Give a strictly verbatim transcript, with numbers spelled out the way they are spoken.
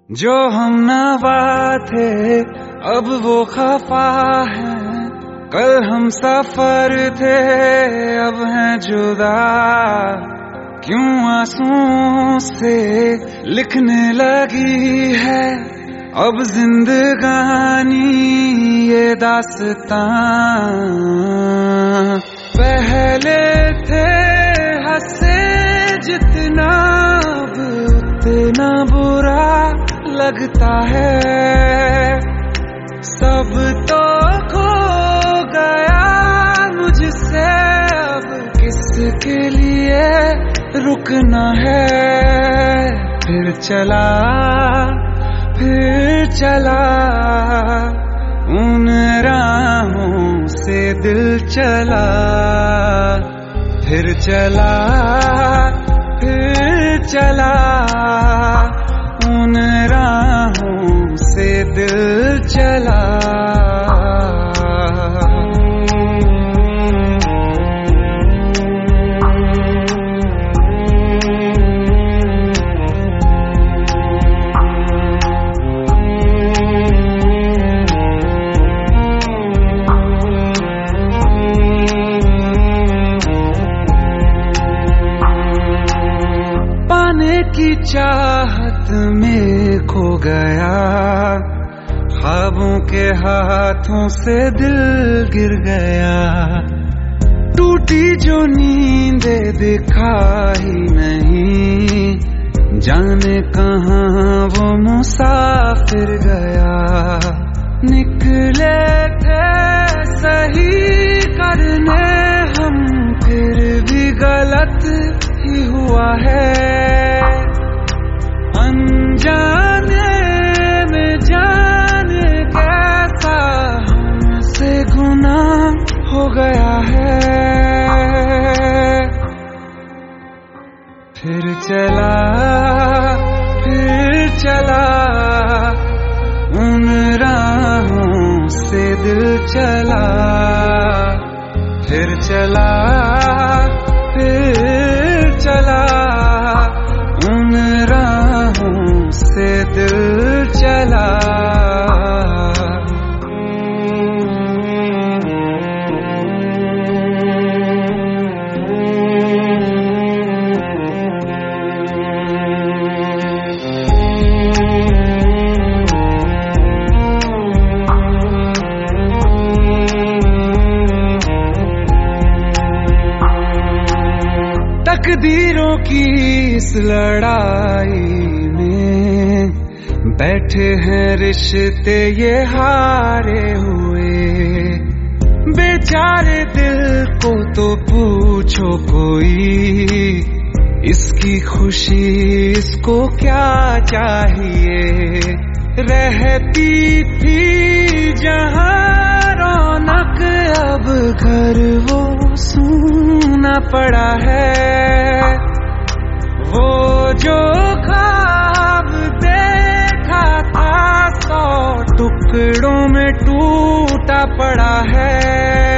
जो हम नवा थे अब वो खफा है, कल हम सफर थे अब हैं जुदा। क्यों आंसुओं से लिखने लगी है अब जिंदगानी ये दास्तां। पहले थे हंसे जितना अब उतना बुरा लगता है। सब तो खो गया मुझसे, अब किसके लिए रुकना है। फिर चला फिर चला उन राहों से दिल चला। फिर चला फिर चला उन राहों से दिल चला। की चाहत में खो गया, ख्वाबों के हाथों से दिल गिर गया। टूटी जो नींदे दिखा ही नहीं, जाने कहाँ वो मुसाफिर गया। निकले थे सही करने हम, फिर भी गलत ही हुआ है। अनजाने में जाने कैसा हमसे गुनाह हो गया है। फिर चला फिर चला उन राहों से दिल चला। फिर चला फिर चला उन राहों से दिल चला। तकदीरों की इस लड़ाई में बैठे हैं रिश्ते ये हारे हुए। बेचारे दिल को तो पूछो कोई, इसकी खुशी इसको क्या चाहिए। रहती थी जहां रौनक अब घर वो सूना पड़ा है। वो जो ख्वाब देखा था सौ टुकड़ों में टूटा पड़ा है।